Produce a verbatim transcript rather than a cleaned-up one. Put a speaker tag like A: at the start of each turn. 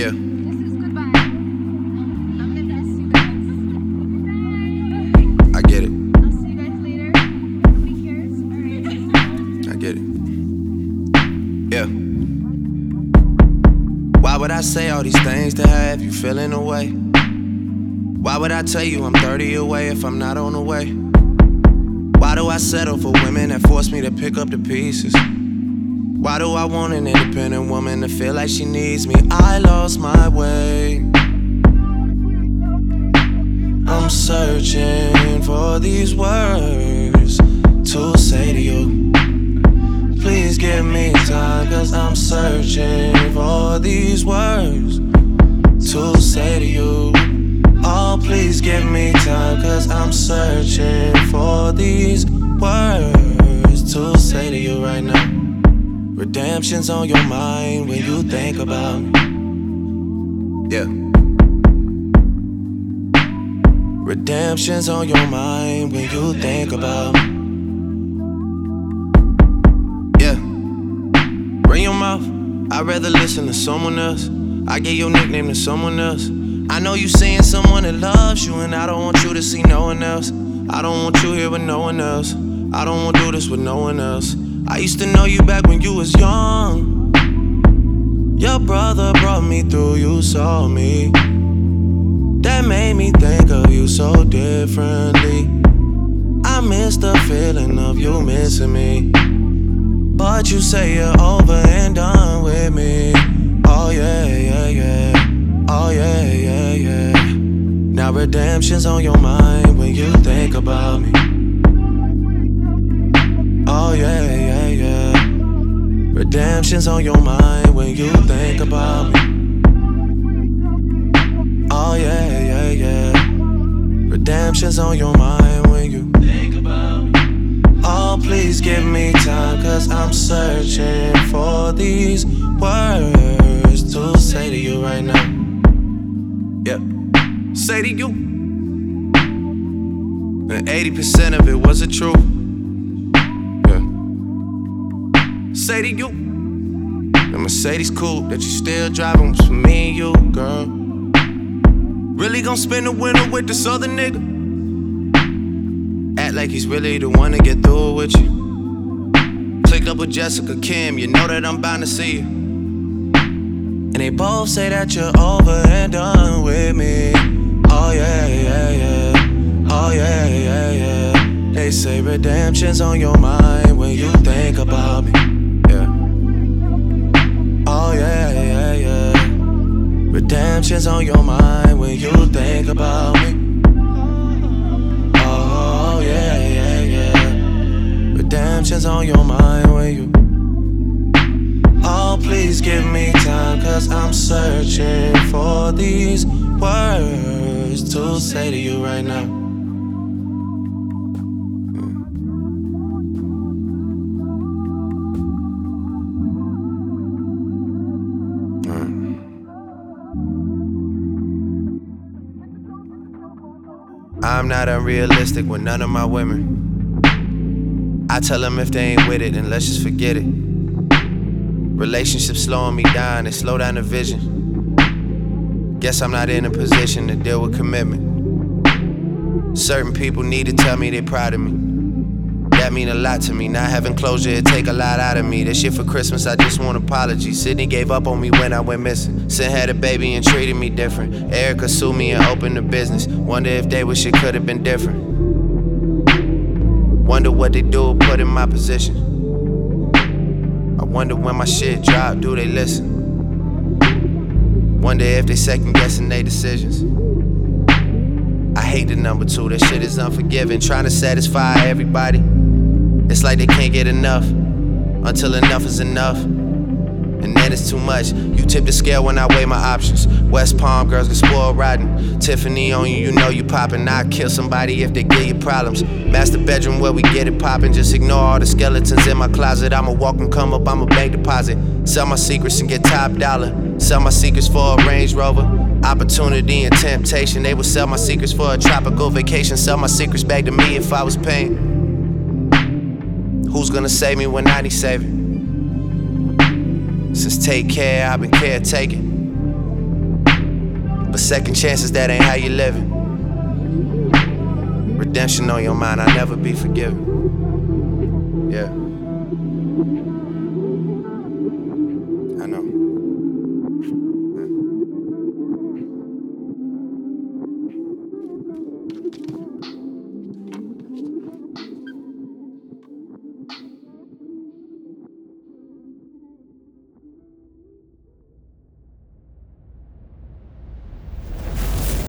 A: Yeah.
B: This is goodbye. I'm gonna miss you guys.
A: I get it.
B: I'll see you guys later. Nobody cares. Alright.
A: I get it. Yeah. Why would I say all these things to have you feeling away? Why would I tell you I'm thirty away if I'm not on the way? Why do I settle for women that force me to pick up the pieces? Why do I want an independent woman to feel like she needs me? I lost my way. I'm searching for these words to say to you. Please give me time, cause I'm searching for these words to say to you. Oh, please give me time, cause I'm searching for these words to say to you right now. Redemption's on your mind when you think about me. Yeah. Redemption's on your mind when you think about me. Yeah. Run your mouth. I'd rather listen to someone else. I gave your nickname to someone else. I know you seeing someone that loves you, and I don't want you to see no one else. I don't want you here with no one else. I don't want to do this with no one else. I used to know you back when you was young. Your brother brought me through, you saw me. That made me think of you so differently. I miss the feeling of you missing me. But you say you're over and done with me. Oh yeah, yeah, yeah. Oh yeah, yeah, yeah. Now redemption's on your mind when you think about me. Oh yeah, yeah, yeah. Redemption's on your mind when you think about me. Oh yeah, yeah, yeah. Redemption's on your mind when you think about me. Oh, please give me time, cause I'm searching for these words to say to you right now. Yeah. Say to you. And eighty percent of it wasn't true. Say to you, the Mercedes coupe that you still driving was for me and you, girl. Really gon' spend the winter with this other nigga? Act like he's really the one to get through with you. Clicked up with Jessica Kim, you know that I'm bound to see you. And they both say that you're over and done with me. Oh yeah, yeah, yeah. Oh yeah, yeah, yeah. They say redemption's on your mind when you think about me. Oh yeah, yeah, yeah. Redemption's on your mind when you think about me. Oh yeah, yeah, yeah. Redemption's on your mind when you. Oh, please give me time, cause I'm searching for these words to say to you right now. I'm not unrealistic with none of my women. I tell them if they ain't with it, then let's just forget it. Relationships slowing me down, they slow down the vision. Guess I'm not in a position to deal with commitment. Certain people need to tell me they proud of me. That mean a lot to me. Not having closure, it take a lot out of me. This year for Christmas, I just want apologies. Sydney gave up on me when I went missing. Sin had a baby and treated me different. Erica sued me and opened a business. Wonder if they wish it could have been different. Wonder what they do put in my position. I wonder when my shit drop, do they listen? Wonder if they second guessing their decisions. I hate the number two, that shit is unforgiving. Trying to satisfy everybody. It's like they can't get enough until enough is enough. And then it's too much. You tip the scale when I weigh my options. West Palm girls get spoiled rotten. Tiffany on you, you know you poppin'. I'd kill somebody if they give you problems. Master bedroom where we get it poppin'. Just ignore all the skeletons in my closet. I'ma walk and come up, I'ma bank deposit. Sell my secrets and get top dollar. Sell my secrets for a Range Rover. Opportunity and temptation. They would sell my secrets for a tropical vacation. Sell my secrets back to me if I was paying. Who's gonna save me when I need saving? Since take care, I've been caretaking. But second chances, that ain't how you living. Redemption on your mind, I'll never be forgiven. Yeah.